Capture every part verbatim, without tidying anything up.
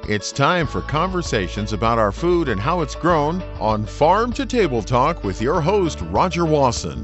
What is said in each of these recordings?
It's time for conversations about our food and how it's grown on Farm to Table Talk with your host, Roger Wasson.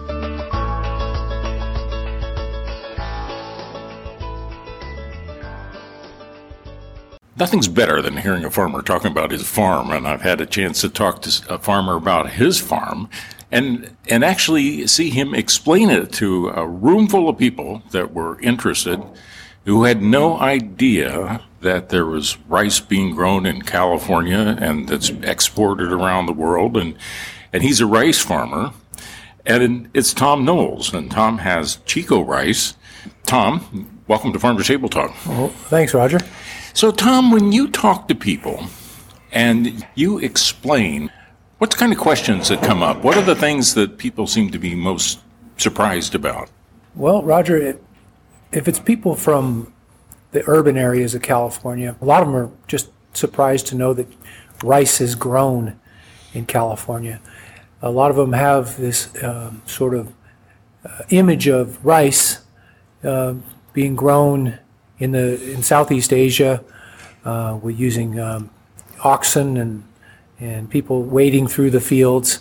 Nothing's better than hearing a farmer talking about his farm, and I've had a chance to talk to a farmer about his farm and and actually see him explain it to a room full of people that were interested who had no idea that there was rice being grown in California and that's exported around the world, and and he's a rice farmer, and it's Tom Knowles, and Tom has Chico Rice. Tom, welcome to Farm to Table Talk. Well, thanks, Roger. So, Tom, when you talk to people and you explain, what kind of questions that come up? What are the things that people seem to be most surprised about? Well, Roger, it, if it's people from the urban areas of California, a lot of them are just surprised to know that rice is grown in California. A lot of them have this um, sort of uh, image of rice uh, being grown in the in Southeast Asia. Uh, we're using um, oxen and and people wading through the fields,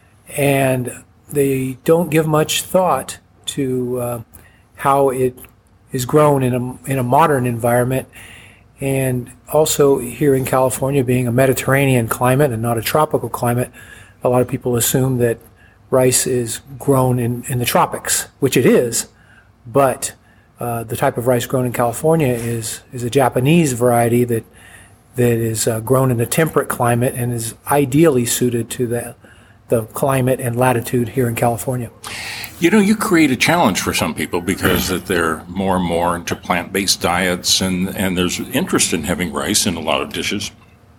and they don't give much thought to uh, how it is grown in a in a modern environment. And also here in California, being a Mediterranean climate and not a tropical climate, a lot of people assume that rice is grown in, in the tropics, which it is, but uh, the type of rice grown in California is is a Japanese variety that that is uh, grown in a temperate climate and is ideally suited to the the climate and latitude here in California. You know, you create a challenge for some people because that they're more and more into plant-based diets, and, and there's interest in having rice in a lot of dishes.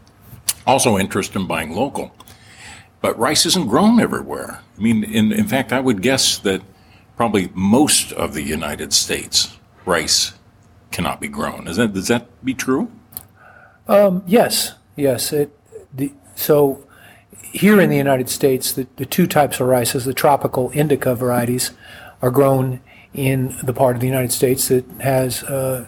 Also interest in buying local. But rice isn't grown everywhere. I mean, in, in fact, I would guess that probably most of the United States, rice cannot be grown. Is that, does that be true? Um, yes, yes. It, the, so here in the United States, the, the two types of rices, the tropical indica varieties, are grown in the part of the United States that has a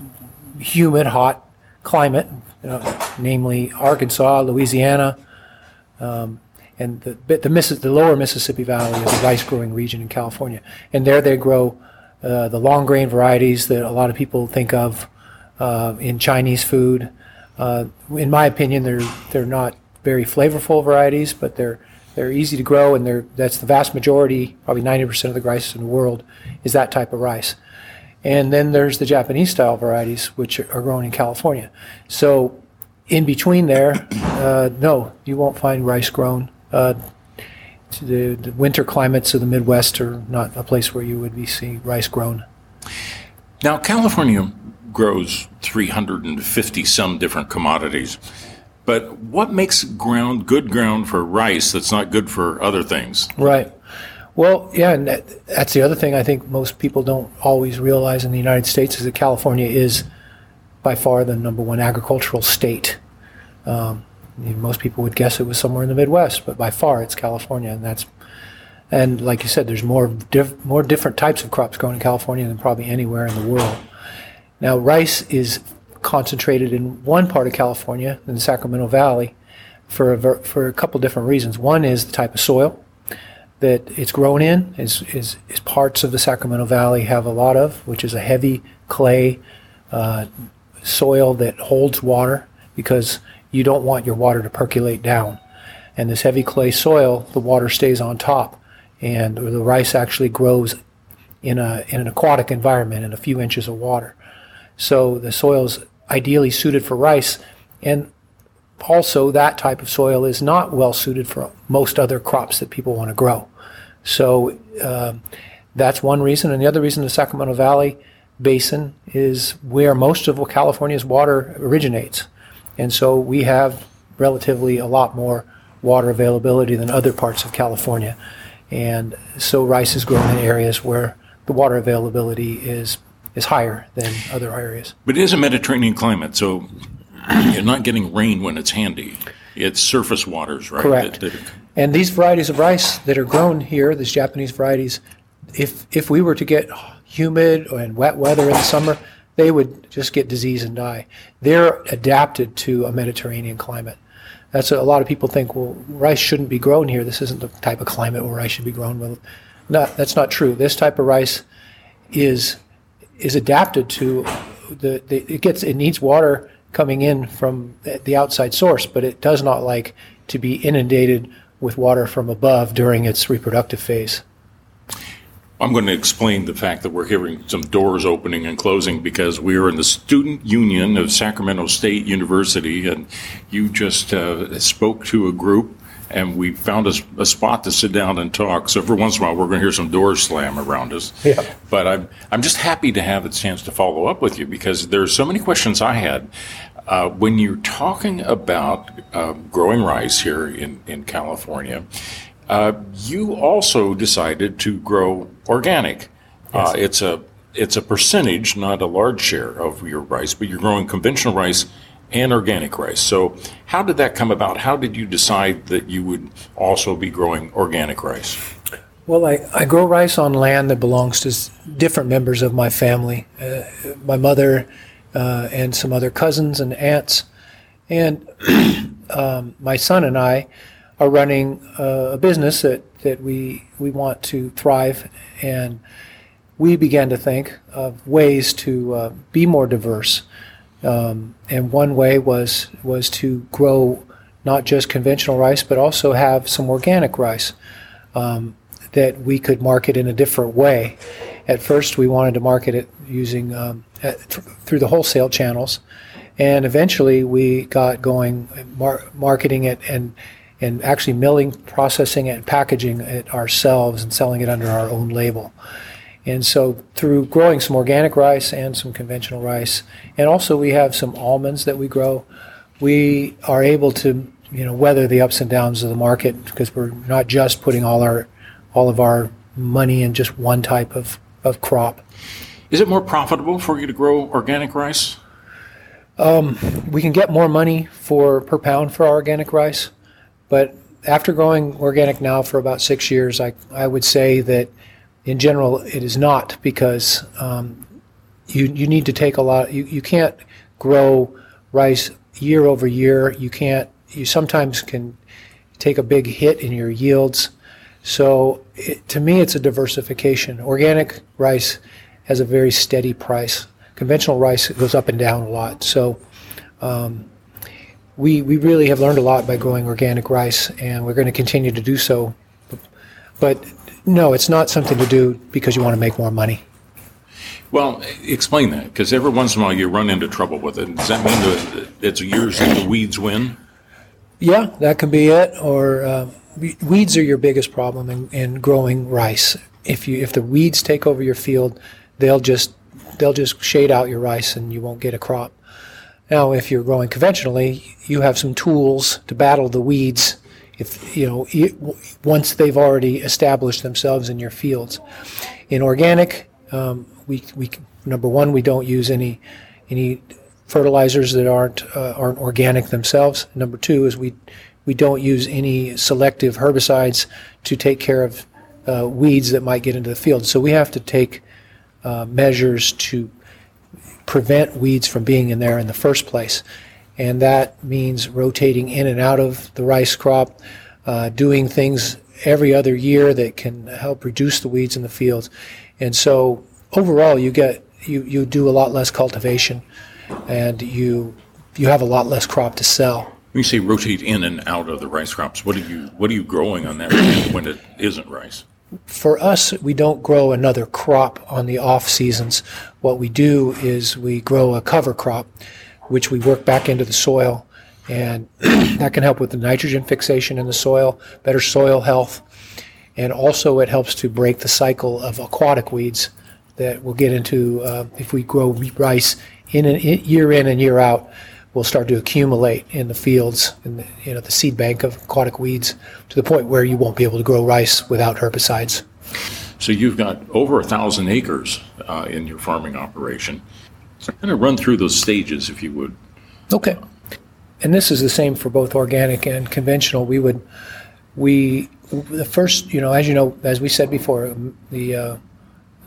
humid, hot climate, uh, namely Arkansas, Louisiana, um, and the the, Missis- the lower Mississippi Valley is a rice-growing region in California. And there they grow uh, the long-grain varieties that a lot of people think of uh, in Chinese food. Uh, in my opinion, they're they're not very flavorful varieties, but they're they're easy to grow, and they're that's the vast majority, probably ninety percent of the rice in the world is that type of rice. And then there's the Japanese style varieties, which are grown in California. So in between there, uh, no, you won't find rice grown. Uh, the, the winter climates of the Midwest are not a place where you would be seeing rice grown. Now, California grows three hundred fifty some different commodities. But what makes ground good ground for rice that's not good for other things? Right. Well, yeah, and that, that's the other thing I think most people don't always realize in the United States is that California is by far the number one agricultural state. Um, most people would guess it was somewhere in the Midwest, but by far it's California, and that's and like you said, there's more diff, more different types of crops grown in California than probably anywhere in the world. Now, rice is concentrated in one part of California, in the Sacramento Valley, for a, ver- for a couple different reasons. One is the type of soil that it's grown in, is, is, is parts of the Sacramento Valley have a lot of, which is a heavy clay uh, soil that holds water because you don't want your water to percolate down. And this heavy clay soil, the water stays on top, and the rice actually grows in a in an aquatic environment in a few inches of water. So the soil is ideally suited for rice, and also that type of soil is not well suited for most other crops that people want to grow. So uh, that's one reason. And the other reason, the Sacramento Valley Basin is where most of California's water originates. And so we have relatively a lot more water availability than other parts of California. And so rice is grown in areas where the water availability is is higher than other areas. But it is a Mediterranean climate, so you're not getting rain when it's handy. It's surface waters, right? Correct. That, that and these varieties of rice that are grown here, these Japanese varieties, if if we were to get humid and wet weather in the summer, they would just get disease and die. They're adapted to a Mediterranean climate. That's a, a lot of people think, well, rice shouldn't be grown here. This isn't the type of climate where rice should be grown. Well, not, that's not true. This type of rice is is adapted to the, the it gets it needs water coming in from the outside source, but it does not like to be inundated with water from above during its reproductive phase. I'm going to explain the fact that we're hearing some doors opening and closing because we are in the Student Union of Sacramento State University, and you just uh, spoke to a group, and we found a, a spot to sit down and talk. So every once in a while, we're going to hear some doors slam around us. Yeah. But I'm I'm just happy to have a chance to follow up with you because there's so many questions I had. Uh, when you're talking about uh, growing rice here in, in California, uh, you also decided to grow organic. Yes. Uh, it's a it's a percentage, not a large share of your rice, but you're growing conventional rice and organic rice. So how did that come about? How did you decide that you would also be growing organic rice? Well, I, I grow rice on land that belongs to s- different members of my family. Uh, my mother uh, and some other cousins and aunts. And um, my son and I are running uh, a business that, that we, we want to thrive. And we began to think of ways to uh, be more diverse. Um, and one way was was to grow not just conventional rice, but also have some organic rice um, that we could market in a different way. At first, we wanted to market it using um, at, th- through the wholesale channels, and eventually we got going mar- marketing it and and actually milling, processing it, and packaging it ourselves and selling it under our own label. And so through growing some organic rice and some conventional rice, and also we have some almonds that we grow, we are able to, you know, weather the ups and downs of the market because we're not just putting all our all of our money in just one type of, of crop. Is it more profitable for you to grow organic rice? Um, we can get more money for per pound for our organic rice, but after growing organic now for about six years, I I would say that in general, it is not because um, you you need to take a lot. You, you can't grow rice year over year. You can't. You sometimes can take a big hit in your yields. So it, to me, it's a diversification. Organic rice has a very steady price. Conventional rice goes up and down a lot. So um, we we really have learned a lot by growing organic rice, and we're going to continue to do so. But no, it's not something to do because you want to make more money. Well, explain that, because every once in a while you run into trouble with it. Does that mean that it's years that the weeds win? Yeah, that can be it. Or uh, weeds are your biggest problem in, in growing rice. If you if the weeds take over your field, they'll just they'll just shade out your rice and you won't get a crop. Now, if you're growing conventionally, you have some tools to battle the weeds. If you know, once they've already established themselves in your fields. In organic, um, we we number one, we don't use any any fertilizers that aren't uh, aren't organic themselves. Number two is we we don't use any selective herbicides to take care of uh, weeds that might get into the field. So we have to take uh, measures to prevent weeds from being in there in the first place. And that means rotating in and out of the rice crop, uh, doing things every other year that can help reduce the weeds in the fields. And so overall, you get you, you do a lot less cultivation, and you you have a lot less crop to sell. When you say rotate in and out of the rice crops, what are you what are you growing on that when it isn't rice? For us, we don't grow another crop on the off seasons. What we do is we grow a cover crop, which we work back into the soil, and that can help with the nitrogen fixation in the soil, better soil health, and also it helps to break the cycle of aquatic weeds that we'll get into uh, if we grow rice in and in, year in and year out. Will start to accumulate in the fields, in the, you know, the seed bank of aquatic weeds, to the point where you won't be able to grow rice without herbicides. So you've got over a thousand acres uh, in your farming operation. So kind of run through those stages, if you would. Okay. And this is the same for both organic and conventional. We would, we, the first, you know, as you know, as we said before, the uh,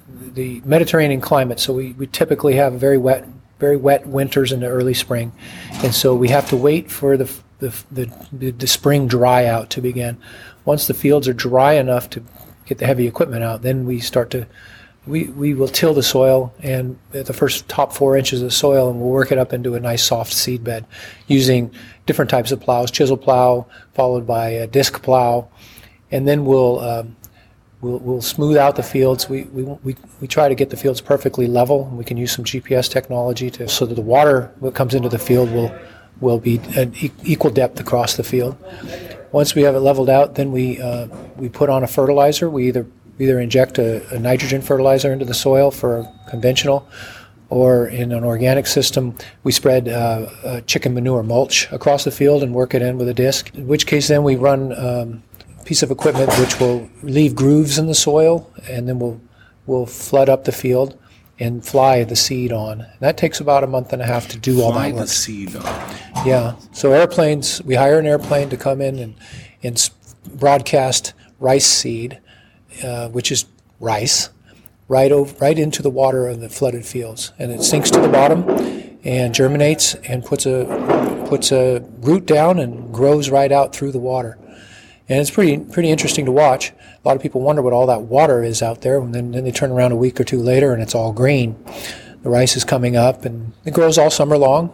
the Mediterranean climate, so we, we typically have very wet, very wet winters in the early spring, and so we have to wait for the the the, the spring dry out to begin. Once the fields are dry enough to get the heavy equipment out, then we start to we we will till the soil and at the first top four inches of the soil, and we'll work it up into a nice soft seed bed using different types of plows, chisel plow followed by a disc plow, and then we'll um, We'll, we'll smooth out the fields. We, we we we try to get the fields perfectly level. We can use some G P S technology to so that the water that comes into the field will will be an e- equal depth across the field. Once we have it leveled out, then we uh, we put on a fertilizer. We either either inject a, a nitrogen fertilizer into the soil for a conventional, or in an organic system, we spread uh, uh, chicken manure mulch across the field and work it in with a disc. In which case, then we run. Um, piece of equipment which will leave grooves in the soil, and then we'll we'll flood up the field and fly the seed on. And that takes about a month and a half to do all Fly that work. the seed on. Yeah. So airplanes, we hire an airplane to come in and and s- broadcast rice seed, uh, which is rice, right over, right into the water of the flooded fields, and it sinks to the bottom and germinates and puts a puts a root down and grows right out through the water. And it's pretty pretty interesting to watch. A lot of people wonder what all that water is out there, and then, then they turn around a week or two later and it's all green. The rice is coming up, and it grows all summer long.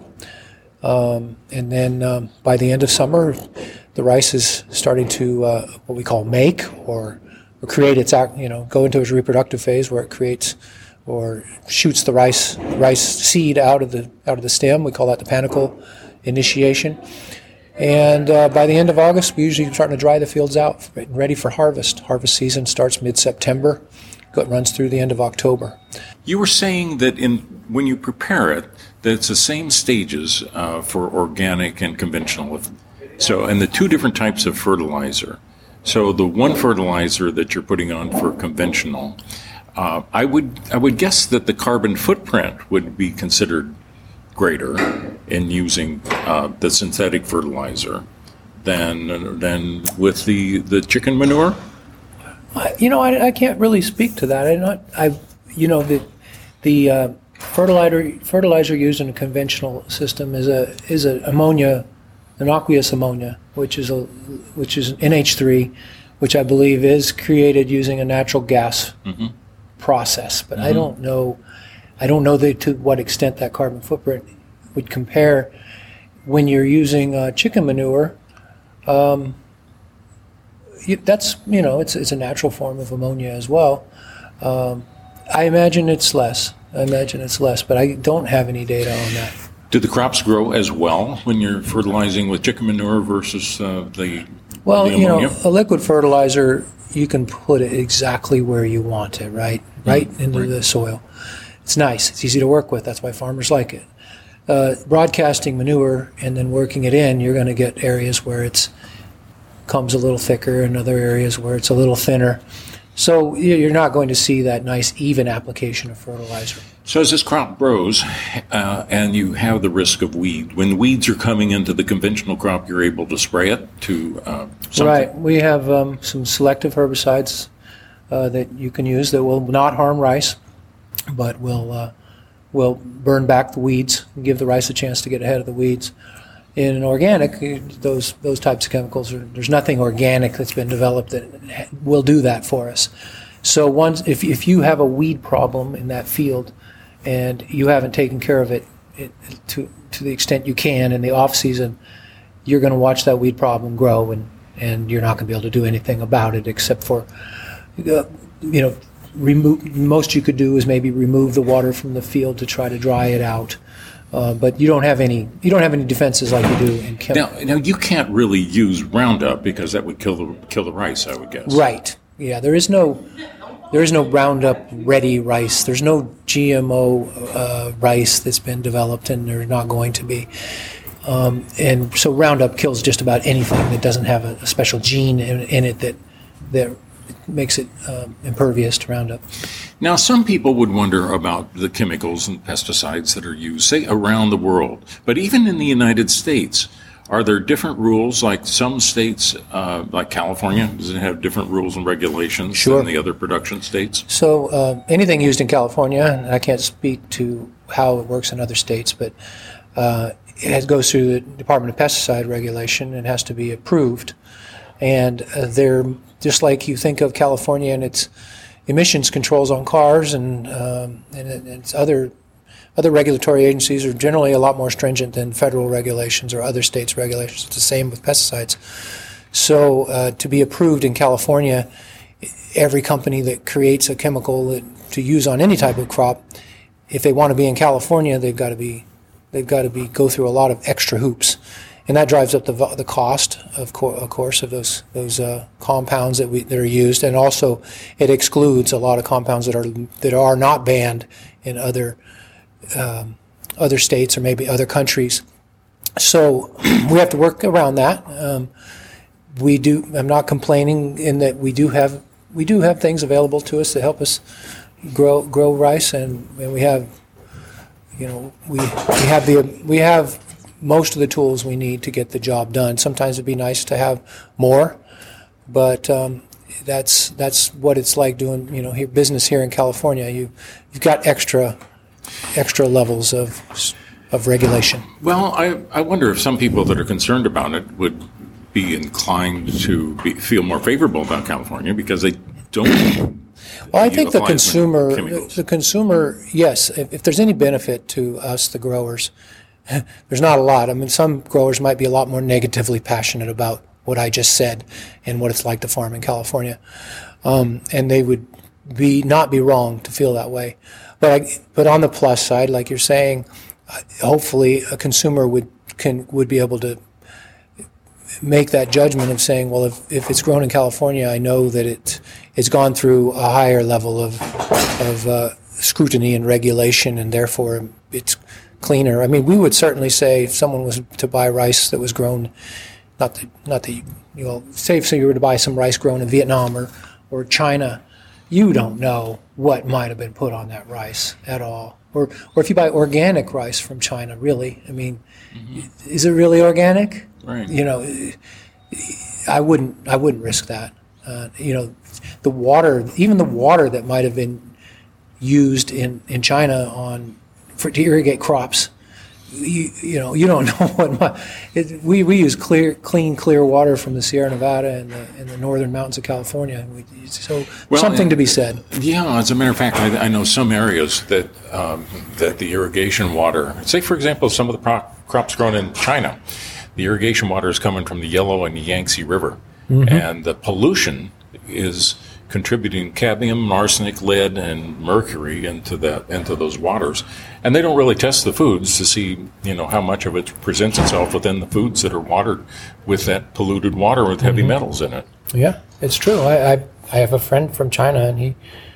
Um, and then um, by the end of summer, the rice is starting to uh, what we call make or, or create its act, you know, go into its reproductive phase where it creates or shoots the rice rice seed out of the out of the stem. We call that the panicle initiation. And uh, by the end of August, we usually starting to dry the fields out, ready for harvest. Harvest season starts mid-September, it runs through the end of October. You were saying that in when you prepare it, that it's the same stages uh, for organic and conventional. So, and the two different types of fertilizer. So, the one fertilizer that you're putting on for conventional, uh, I would I would guess that the carbon footprint would be considered greater in using uh, the synthetic fertilizer than than with the, the chicken manure? I, you know, I, I can't really speak to that. I not I you know the the uh, fertilizer fertilizer used in a conventional system is a is a ammonia, an aqueous ammonia, which is a which is N H three, which I believe is created using a natural gas mm-hmm. process. But mm-hmm. I don't know. I don't know the, to what extent that carbon footprint would compare when you're using uh, chicken manure. Um, you, that's, you know, it's it's a natural form of ammonia as well. Um, I imagine it's less. I imagine it's less, but I don't have any data on that. Do the crops grow as well when you're fertilizing with chicken manure versus uh, the Well, the you ammonia? know, a liquid fertilizer, you can put it exactly where you want it, right? Right mm-hmm. into right. the soil. It's nice. It's easy to work with. That's why farmers like it. Uh, broadcasting manure and then working it in, you're going to get areas where it's comes a little thicker and other areas where it's a little thinner. So you're not going to see that nice even application of fertilizer. So as this crop grows uh, and you have the risk of weed, when weeds are coming into the conventional crop, you're able to spray it to uh, something? Right. We have um, some selective herbicides uh, that you can use that will not harm rice, but will uh, will burn back the weeds and give the rice a chance to get ahead of the weeds. In an organic, those those types of chemicals, are, there's nothing organic that's been developed that will do that for us. So once, if if you have a weed problem in that field, and you haven't taken care of it, it to to the extent you can in the off season, you're going to watch that weed problem grow, and, and you're not going to be able to do anything about it except for, uh, you know, remove. Most you could do is maybe remove the water from the field to try to dry it out. Uh, but you don't have any you don't have any defenses like you do in chemicals. Now, now you can't really use Roundup because that would kill the kill the rice, I would guess. Right. Yeah. There is no there is no Roundup ready rice. There's no G M O uh, rice that's been developed, and there's not going to be. Um, and so Roundup kills just about anything that doesn't have a, a special gene in, in it that that makes it um, impervious to Roundup. Now, some people would wonder about the chemicals and pesticides that are used, say, around the world. But even in the United States, Are there different rules? Like some states, uh, like California, does it have different rules and regulations Sure. than the other production states? So uh, anything used in California, and I can't speak to how it works in other states, but uh, it has, goes through the Department of Pesticide regulation and has to be approved. And uh, they're just like you think of California and its emissions controls on cars and um, and, and its other other regulatory agencies are generally a lot more stringent than federal regulations or other states' regulations. It's the same with pesticides. So uh, to be approved in California, every company that creates a chemical that, to use on any type of crop, if they want to be in California, they've got to be they've got to be go through a lot of extra hoops, and that drives up the the cost of, co- of course of those those uh, compounds that we that are used, and also it excludes a lot of compounds that are that are not banned in other um, other states or maybe other countries. So we have to work around that. Um, we do. I'm not complaining in that we do have we do have things available to us that help us grow grow rice, and, and we have you know we we have the we have most of the tools we need to get the job done. Sometimes it'd be nice to have more, but um, that's that's what it's like doing you know here, business here in California. You you've got extra extra levels of of regulation. Well, I, I wonder if some people that are concerned about it would be inclined to be, feel more favorable about California because they don't. Well, I think the utilize consumer, chemicals. the consumer, yes. If, if there's any benefit to us, the growers, there's not a lot. I mean, some growers might be a lot more negatively passionate about what I just said and what it's like to farm in California, um, and they would be not be wrong to feel that way. But I, but on the plus side, like you're saying, hopefully a consumer would can would be able to make that judgment of saying, well, if, if it's grown in California, I know that it it's gone through a higher level of of uh, scrutiny and regulation, and therefore it's cleaner. I mean, we would certainly say if someone was to buy rice that was grown, not that not that you know, say if you were to buy some rice grown in Vietnam or or China, you don't know what might have been put on that rice at all. Or or if you buy organic rice from China, really, I mean, mm-hmm. is it really organic? Right. You know, I wouldn't I wouldn't risk that. Uh, you know, the water, even the water that might have been used in, in China on for to irrigate crops, you, you know, you don't know what. It, we we use clear, clean, clear water from the Sierra Nevada and the, and the northern mountains of California. We, so well, something and, to be said. Yeah, as a matter of fact, I, I know some areas that um, that the irrigation water. Say, for example, some of the pro- crops grown in China, the irrigation water is coming from the Yellow and the Yangtze River, mm-hmm. and the pollution is contributing cadmium, arsenic, lead, and mercury into that into those waters. And they don't really test the foods to see, you know, how much of it presents itself within the foods that are watered with that polluted water with heavy mm-hmm. metals in it. Yeah, it's true. I, I I have a friend from China, and he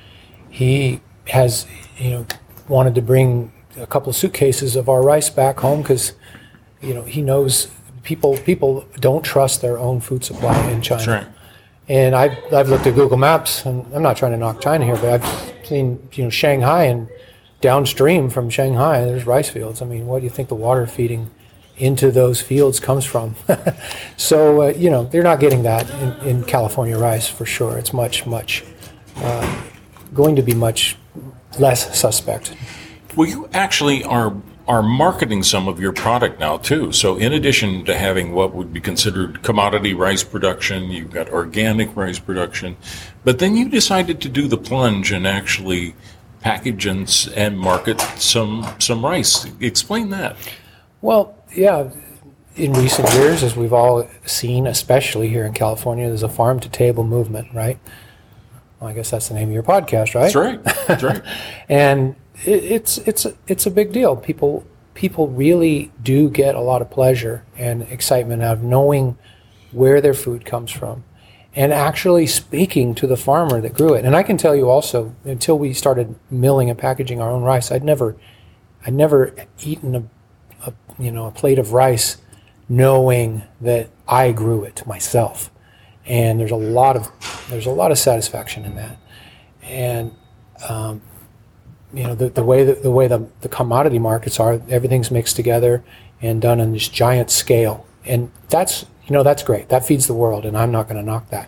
he has you know wanted to bring a couple of suitcases of our rice back home because you know he knows people people don't trust their own food supply in China. That's right. And I've, I've looked at Google Maps, and I'm not trying to knock China here, but I've seen, you know, Shanghai, and downstream from Shanghai, there's rice fields. I mean, what do you think the water feeding into those fields comes from? So, uh, you know, they're not getting that in, in California rice for sure. It's much, much, uh, going to be much less suspect. Well, you actually are are marketing some of your product now too. So in addition to having what would be considered commodity rice production, you've got organic rice production, but then you decided to do the plunge and actually package and, and market some some rice. Explain that. Well, yeah, in recent years, as we've all seen, especially here in California, there's a farm-to-table movement, right? Well, I guess that's the name of your podcast, right? That's right. That's right. And it, it's it's it's a big deal. People people really do get a lot of pleasure and excitement out of knowing where their food comes from, and actually speaking to the farmer that grew it. And I can tell you also, until we started milling and packaging our own rice, I'd never I'd never eaten a, a you know a plate of rice knowing that I grew it myself. And there's a lot of there's a lot of satisfaction in that. And um, you know the, the way that the way the, the commodity markets are, everything's mixed together and done on this giant scale. and that's, you know, that's great. That feeds the world, and I'm not going to knock that.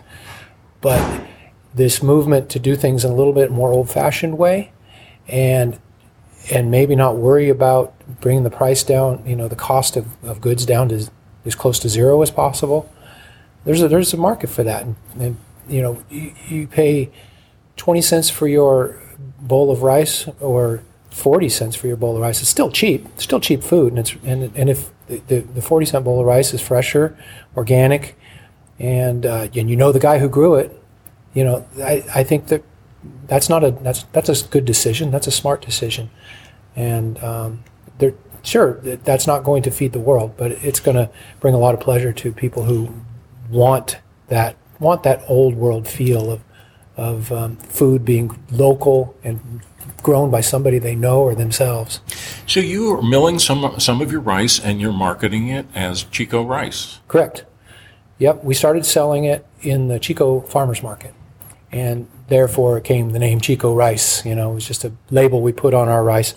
But this movement to do things in a little bit more old-fashioned way, and and maybe not worry about bringing the price down, you know, the cost of, of goods down to as close to zero as possible. There's a there's a market for that, and, and you know, you, you pay twenty cents for your bowl of rice or forty cents for your bowl of rice. It's still cheap. It's still cheap food, and it's and and if the, the, the forty cent bowl of rice is fresher, organic, and uh, and you know the guy who grew it, you know, I, I think that that's not a that's that's a good decision. That's a smart decision, and um, they're sure that's not going to feed the world, but it's going to bring a lot of pleasure to people who want that want that old world feel of of um, food being local and grown by somebody they know or themselves. So you are milling some some of your rice and you're marketing it as Chico rice. Correct. Yep, we started selling it in the Chico Farmers Market, and therefore came the name Chico Rice. You know, it was just a label we put on our rice,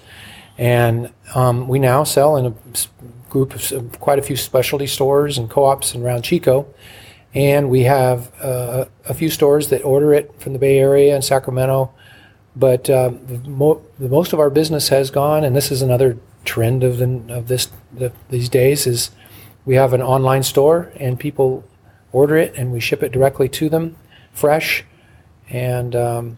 and um, we now sell in a group of quite a few specialty stores and co-ops around Chico, and we have uh, a few stores that order it from the Bay Area and Sacramento. But uh, the, mo- the most of our business has gone, and this is another trend of the, of this the, these days, is we have an online store and people order it and we ship it directly to them, fresh, and um,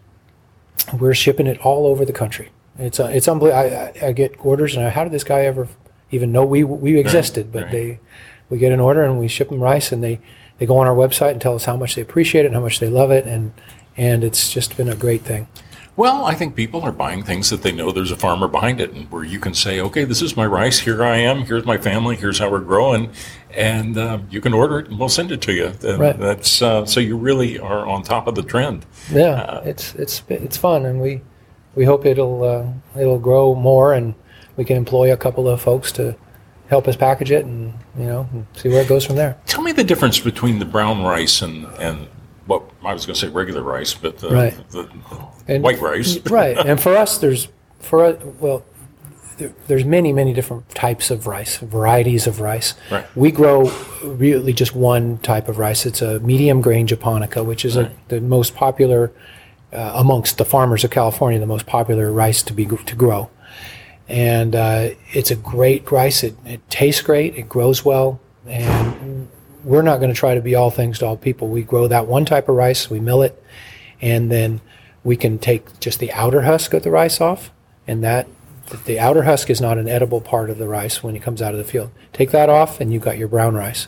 we're shipping it all over the country. It's uh, it's unbelievable. I, I, I get orders, and I, how did this guy ever even know we we existed? But right. they we get an order and we ship them rice, and they, they go on our website and tell us how much they appreciate it and how much they love it, and and it's just been a great thing. Well, I think people are buying things that they know there's a farmer behind it, and where you can say, okay, this is my rice, here I am, here's my family, here's how we're growing, and uh, you can order it and we'll send it to you. And right. That's uh, so you really are on top of the trend. Yeah, uh, it's it's it's fun, and we we hope it'll uh, it'll grow more, and we can employ a couple of folks to help us package it, and you know, and see where it goes from there. Tell me the difference between the brown rice and and what I was going to say regular rice, but the, right. the, And, white rice. Right, and for us, there's for us, well, there, there's many many different types of rice, varieties of rice. Right. We grow really just one type of rice. It's a medium grain japonica, which is right. a, the most popular uh, amongst the farmers of California, the most popular rice to be to grow. And uh, it's a great rice. It, it tastes great. It grows well, and we're not going to try to be all things to all people. We grow that one type of rice. We mill it, and then we can take just the outer husk of the rice off, and that the outer husk is not an edible part of the rice when it comes out of the field. Take that off, and you've got your brown rice.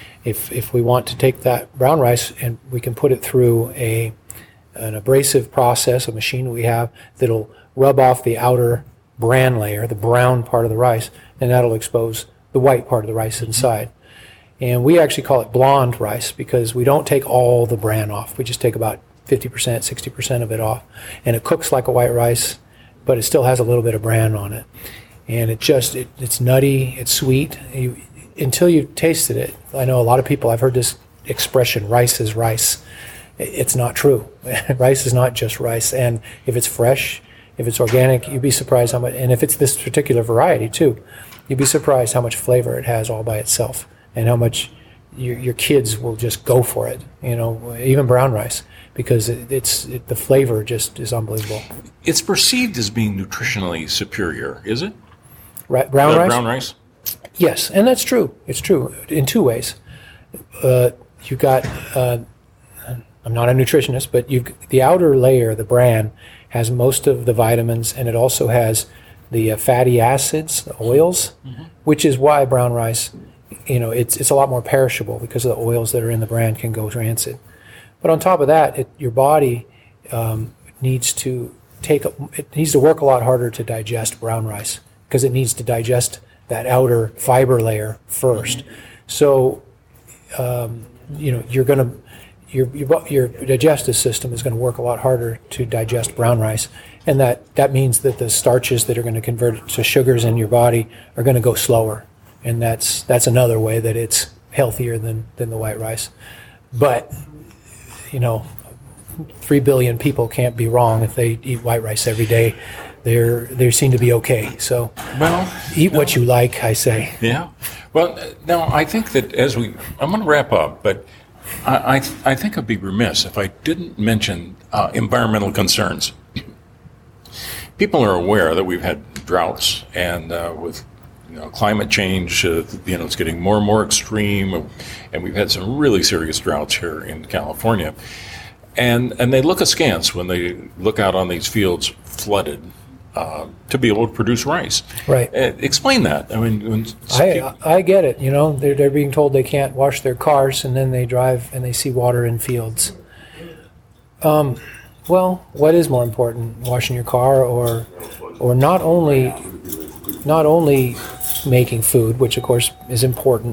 If if we want to take that brown rice and we can put it through a an abrasive process, a machine we have that'll rub off the outer bran layer, the brown part of the rice, and that'll expose the white part of the rice inside. And we actually call it blonde rice because we don't take all the bran off. We just take about fifty percent, sixty percent of it off. And it cooks like a white rice, but it still has a little bit of bran on it. And it just, it, it's nutty, it's sweet. You, until you've tasted it, I know a lot of people, I've heard this expression, rice is rice. It's not true. Rice is not just rice. And if it's fresh, if it's organic, you'd be surprised how much, and if it's this particular variety too, you'd be surprised how much flavor it has all by itself and how much your, your kids will just go for it, you know, even brown rice, because it, it's it, the flavor just is unbelievable. It's perceived as being nutritionally superior, is it? Right, brown uh, rice? Brown rice? Yes, and that's true. It's true in two ways. Uh, you got, uh, I'm not a nutritionist, but you've, the outer layer, the bran, has most of the vitamins, and it also has the uh, fatty acids, the oils, mm-hmm. which is why brown rice, you know, it's it's a lot more perishable because of the oils that are in the bran can go rancid. But on top of that, it, your body um, needs to take a, it needs to work a lot harder to digest brown rice because it needs to digest that outer fiber layer first. Mm-hmm. So, um, you know, you're going to Your, your your digestive system is going to work a lot harder to digest brown rice, and that, that means that the starches that are going to convert it to sugars in your body are going to go slower, and that's that's another way that it's healthier than, than the white rice. But, you know, three billion people can't be wrong if they eat white rice every day. They're they seem to be okay. So, well, eat no. what you like, I say. Yeah. Well, now I think that as we, I'm going to wrap up, but I I, I think I'd be remiss if I didn't mention uh, environmental concerns. People are aware that we've had droughts, and uh, with you know, climate change, uh, you know, it's getting more and more extreme, and we've had some really serious droughts here in California. And and they look askance when they look out on these fields flooded uh, to be able to produce rice. Right. Uh, explain that. I mean, when I I get it. You know, they're they're being told they can't wash their cars, and then they drive and they see water in fields. Um, well, what is more important, washing your car, or or not only not only making food, which of course is important,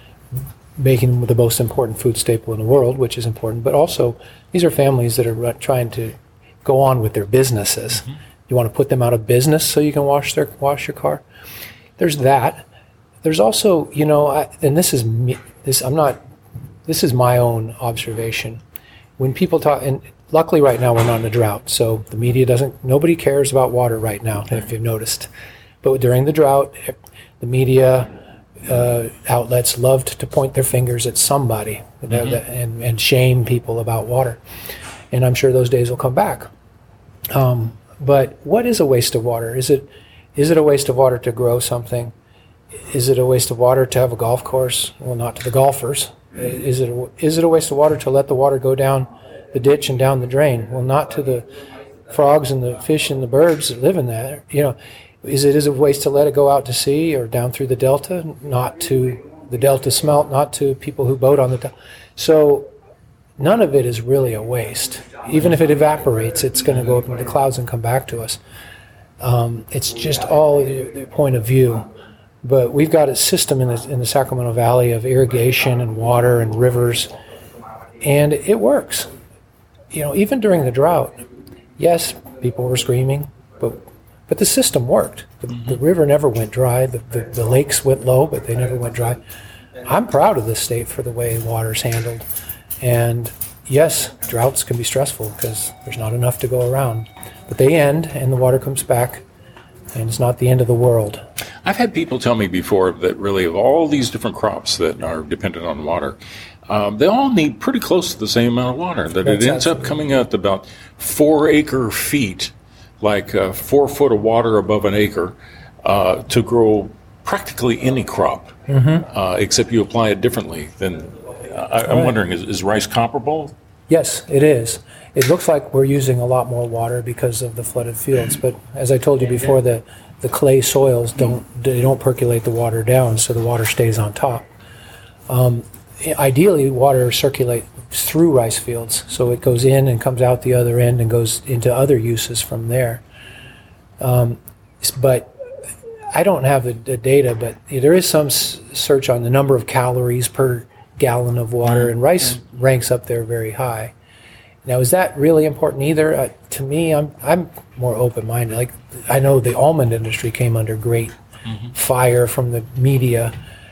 making the most important food staple in the world, which is important, but also these are families that are trying to go on with their businesses. Mm-hmm. You want to put them out of business so you can wash their wash your car. There's that. There's also, you know, I, and this is me, this I'm not. This is my own observation. When people talk, and luckily right now we're not in a drought, so the media doesn't. Nobody cares about water right now, if you've noticed. But during the drought, the media uh, outlets loved to point their fingers at somebody mm-hmm. and, and shame people about water. And I'm sure those days will come back. Um, but what is a waste of water? Is it is it a waste of water to grow something? Is it a waste of water to have a golf course? Well, not to the golfers. Is it a, is it a waste of water to let the water go down the ditch and down the drain? Well, not to the frogs and the fish and the birds that live in there. You know, is it is it a waste to let it go out to sea or down through the delta? Not to the delta smelt, not to people who boat on the delta. So none of it is really a waste. Even if it evaporates, it's going to go up into the clouds and come back to us. Um, it's just all the point of view. But we've got a system in the, in the Sacramento Valley of irrigation and water and rivers, and it works. You know, even during the drought, yes, people were screaming, but but the system worked. The, mm-hmm. the river never went dry. The, the, the lakes went low, but they never went dry. I'm proud of this state for the way water's handled. And yes, droughts can be stressful because there's not enough to go around. But they end, and the water comes back, and it's not the end of the world. I've had people tell me before that really of all these different crops that are dependent on water, um, they all need pretty close to the same amount of water. That That's it ends absolutely. up coming out to about four acre feet, like uh, four foot of water above an acre, uh, to grow practically any crop, mm-hmm. uh, except you apply it differently. Then uh, I, I'm right. wondering, is, is rice comparable? Yes, it is. It looks like we're using a lot more water because of the flooded fields, but as I told you before, the the clay soils don't they don't percolate the water down, so the water stays on top. Um, ideally, water circulates through rice fields, so it goes in and comes out the other end and goes into other uses from there. Um, but I don't have the, the data, but there is some s- search on the number of calories per gallon of water, and rice ranks up there very high. Now, is that really important either? Uh, to me, I'm I'm more open-minded. Like, I know the almond industry came under great mm-hmm. fire from the media,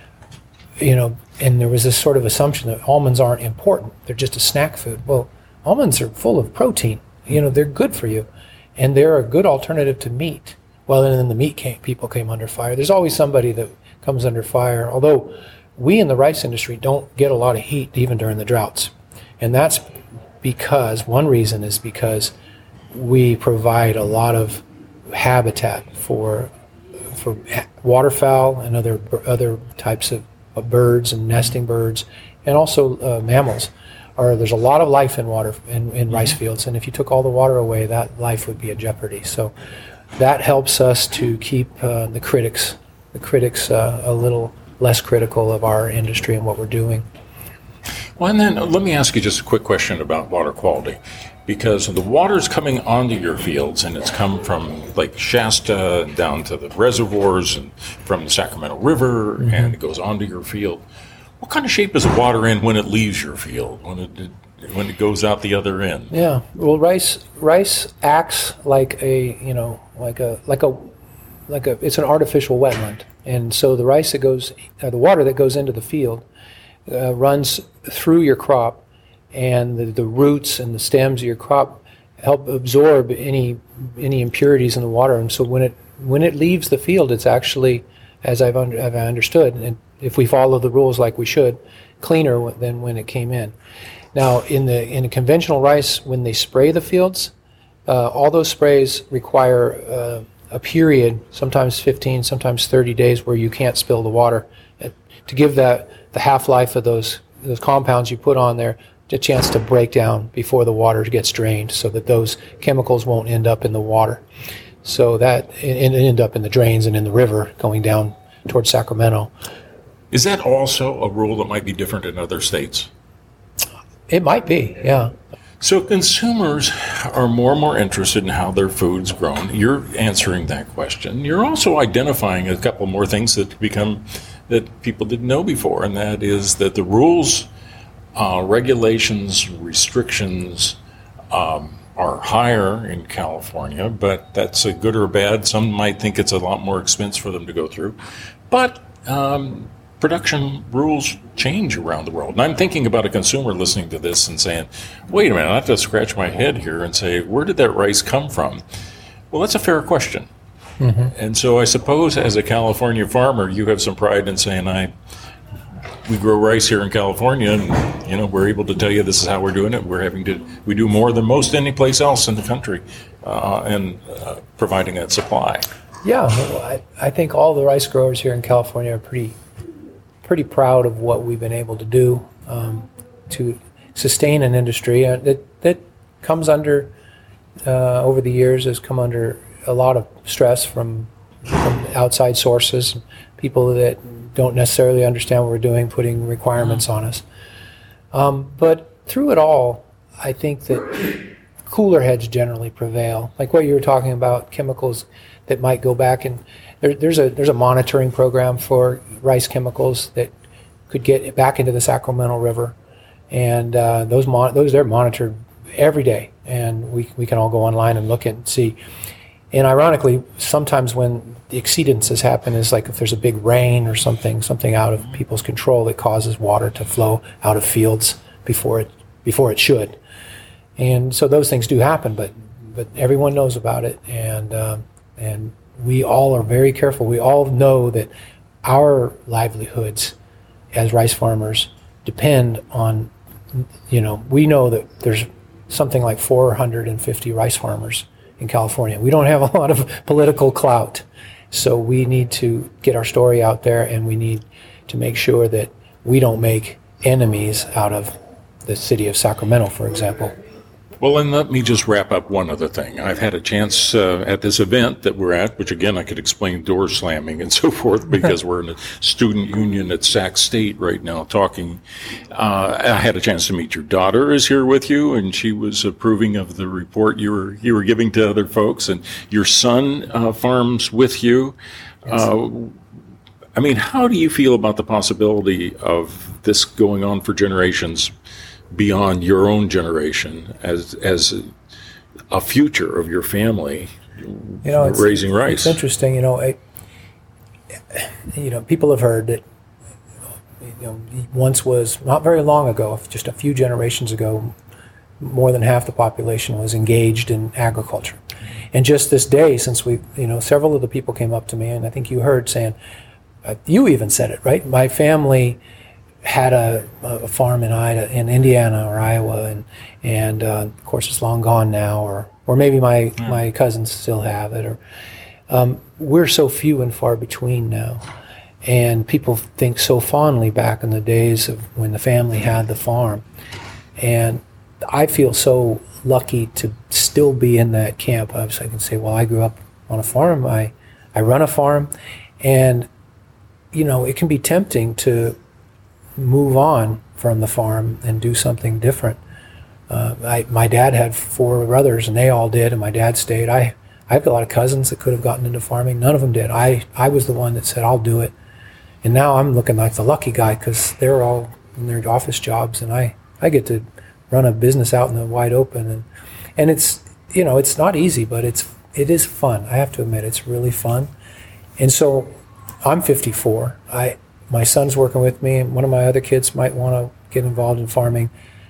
you know, and there was this sort of assumption that almonds aren't important. They're just a snack food. Well, almonds are full of protein. You know, they're good for you, and they're a good alternative to meat. Well, and then the meat came, people came under fire. There's always somebody that comes under fire, although we in the rice industry don't get a lot of heat even during the droughts. And that's because, one reason is because we provide a lot of habitat for for waterfowl and other other types of, of birds and nesting birds, and also uh, mammals. Or there's a lot of life in water in, in rice fields, and if you took all the water away, that life would be in jeopardy. So that helps us to keep uh, the critics the critics uh, a little less critical of our industry and what we're doing. Well, and then let me ask you just a quick question about water quality, because the water's coming onto your fields, and it's come from Lake Shasta down to the reservoirs and from the Sacramento River, mm-hmm. and it goes onto your field. What kind of shape is the water in when it leaves your field, when it when it goes out the other end? Yeah, well, rice rice acts like a you know like a like a like a it's an artificial wetland, and so the rice that goes uh, the water that goes into the field Uh, runs through your crop and the, the roots and the stems of your crop help absorb any any impurities in the water. And so when it when it leaves the field, it's actually, as I've, under, as I understood, and if we follow the rules like we should, cleaner than when it came in. Now, in the in a conventional rice, when they spray the fields, uh, all those sprays require uh, a period, sometimes fifteen, sometimes thirty days, where you can't spill the water, uh, to give that the half-life of those those compounds you put on there a chance to break down before the water gets drained, so that those chemicals won't end up in the water. So that and end up in the drains and in the river going down towards Sacramento. Is that also a rule that might be different in other states? It might be, yeah. So consumers are more and more interested in how their food's grown. You're answering that question. You're also identifying a couple more things that become that people didn't know before, and that is that the rules, uh, regulations, restrictions um, are higher in California, but that's a good or bad. Some might think it's a lot more expense for them to go through. But um, production rules change around the world. And I'm thinking about a consumer listening to this and saying, wait a minute, I have to scratch my head here and say, where did that rice come from? Well, that's a fair question. Mm-hmm. And so I suppose as a California farmer, you have some pride in saying, I we grow rice here in California, and you know we're able to tell you this is how we're doing it. We're having to we do more than most any place else in the country, uh, and uh, providing that supply. Yeah, well, I, I think all the rice growers here in California are pretty pretty proud of what we've been able to do um, to sustain an industry uh, that that comes under uh, over the years has come under a lot of stress from, from outside sources, people that don't necessarily understand what we're doing, putting requirements on us. Um, but through it all, I think that cooler heads generally prevail. Like what you were talking about, chemicals that might go back, and there, there's a there's a monitoring program for rice chemicals that could get back into the Sacramento River, and uh, those mon- those they're monitored every day, and we we can all go online and look and see. And ironically, sometimes when the exceedances happen is like if there's a big rain or something, something out of people's control that causes water to flow out of fields before it before it should. And so those things do happen, but but everyone knows about it, and um, and we all are very careful. We all know that our livelihoods as rice farmers depend on, you know, we know that there's something like four hundred fifty rice farmers in California. We don't have a lot of political clout, so we need to get our story out there, and we need to make sure that we don't make enemies out of the city of Sacramento, for example. Well, and let me just wrap up one other thing. I've had a chance uh, at this event that we're at, which again, I could explain door slamming and so forth because we're in a student union at Sac State right now talking. Uh, I had a chance to meet your daughter is here with you, and she was approving of the report you were you were giving to other folks, and your son uh, farms with you. Yes. Uh, I mean, how do you feel about the possibility of this going on for generations beyond your own generation as as a future of your family, you know, it's, raising rice? It's interesting, you know. I, you know, people have heard that. You know, once was not very long ago, just a few generations ago, more than half the population was engaged in agriculture, and just this day, since we, you know, several of the people came up to me, and I think you heard saying, uh, you even said it, right? My family had a, a farm in Ida, in Indiana or Iowa, and and uh, of course it's long gone now, or or maybe my, yeah. my cousins still have it. Or um, we're so few and far between now, and people think so fondly back in the days of when the family had the farm, and I feel so lucky to still be in that camp. I can say, well, I grew up on a farm. I I run a farm, and you know it can be tempting to move on from the farm and do something different. Uh, I, my dad had four brothers, and they all did, and my dad stayed. I, I have a lot of cousins that could have gotten into farming. None of them did. I, I was the one that said, I'll do it. And now I'm looking like the lucky guy because they're all in their office jobs, and I, I get to run a business out in the wide open. And, and it's, you know, it's not easy, but it's, it is fun. I have to admit, it's really fun. And so I'm fifty-four. I, My son's working with me, and one of my other kids might want to get involved in farming.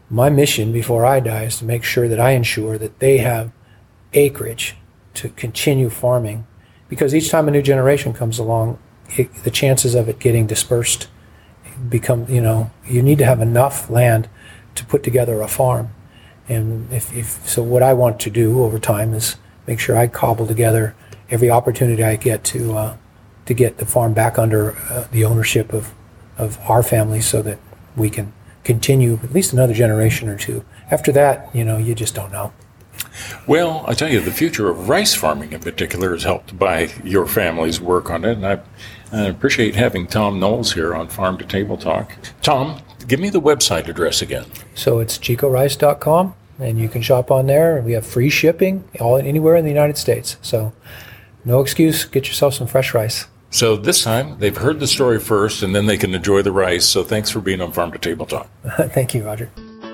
my mission before I die is to make sure that I ensure that they have acreage to continue farming, because each time a new generation comes along, it, the chances of it getting dispersed become, you know, you need to have enough land to put together a farm. And if, if so, what I want to do over time is make sure I cobble together every opportunity I get to uh, to get the farm back under uh, the ownership of, of our family, so that we can continue at least another generation or two. After that, you know, you just don't know. Well, I tell you, the future of rice farming in particular is helped by your family's work on it, and I, I appreciate having Tom Knowles here on Farm to Table Talk. Tom, give me the website address again. So it's chico rice dot com, and you can shop on there. We have free shipping all anywhere in the United States. So no excuse, get yourself some fresh rice. So this time, they've heard the story first, and then they can enjoy the rice. So thanks for being on Farm to Table Talk. Thank you, Roger.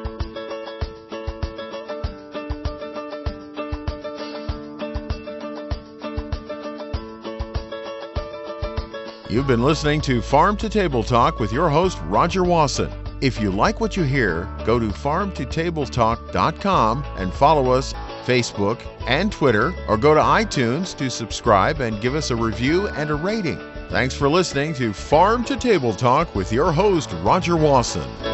You've been listening to Farm to Table Talk with your host, Roger Wasson. If you like what you hear, go to farm to table talk dot com and follow us Facebook and Twitter, or go to iTunes to subscribe and give us a review and a rating. Thanks for listening to Farm to Table Talk with your host, Roger Wasson.